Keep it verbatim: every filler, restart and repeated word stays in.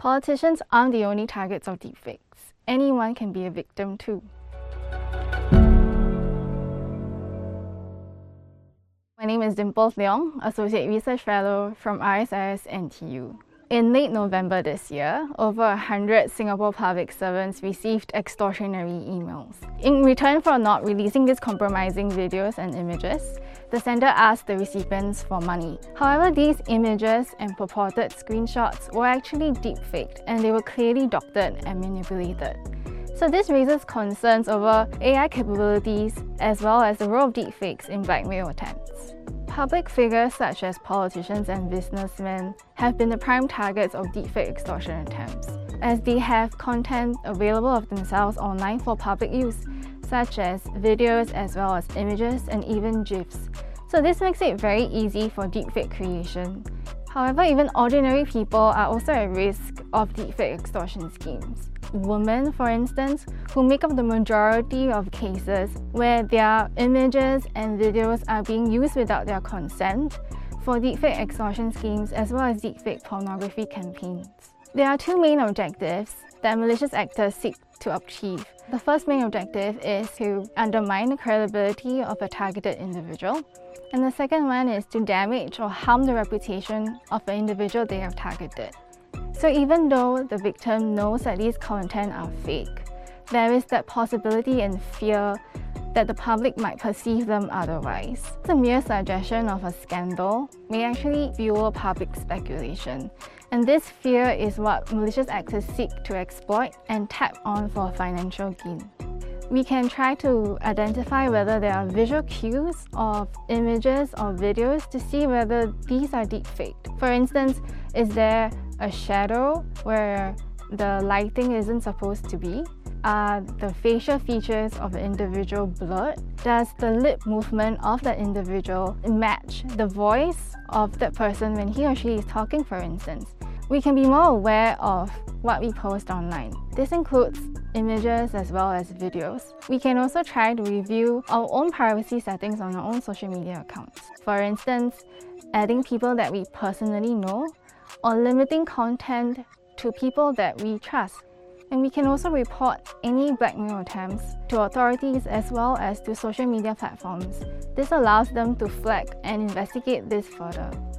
Politicians aren't the only targets of deepfakes. Anyone can be a victim too. My name is Dimples Leong, Associate Research Fellow from R S I S N T U. In late November this year, over one hundred Singapore public servants received extortionary emails. In return for not releasing these compromising videos and images, the sender asked the recipients for money. However, these images and purported screenshots were actually deepfaked, and they were clearly doctored and manipulated. So this raises concerns over A I capabilities as well as the role of deepfakes in blackmail attempts. Public figures such as politicians and businessmen have been the prime targets of deepfake extortion attempts, as they have content available of themselves online for public use, such as videos as well as images and even GIFs. So this makes it very easy for deepfake creation. However, even ordinary people are also at risk of deepfake extortion schemes. Women, for instance, who make up the majority of cases where their images and videos are being used without their consent for deepfake extortion schemes as well as deepfake pornography campaigns. There are two main objectives that malicious actors seek to achieve. The first main objective is to undermine the credibility of a targeted individual, and the second one is to damage or harm the reputation of the individual they have targeted. So even though the victim knows that these content are fake, there is that possibility and fear that the public might perceive them otherwise. The mere suggestion of a scandal may actually fuel public speculation, and this fear is what malicious actors seek to exploit and tap on for financial gain. We can try to identify whether there are visual cues of images or videos to see whether these are deepfaked. For instance, is there a shadow where the lighting isn't supposed to be? Are the facial features of the individual blurred? Does the lip movement of the individual match the voice of that person when he or she is talking, for instance? We can be more aware of what we post online. This includes images as well as videos. We can also try to review our own privacy settings on our own social media accounts. For instance, adding people that we personally know or limiting content to people that we trust. And we can also report any blackmail attempts to authorities as well as to social media platforms. This allows them to flag and investigate this further.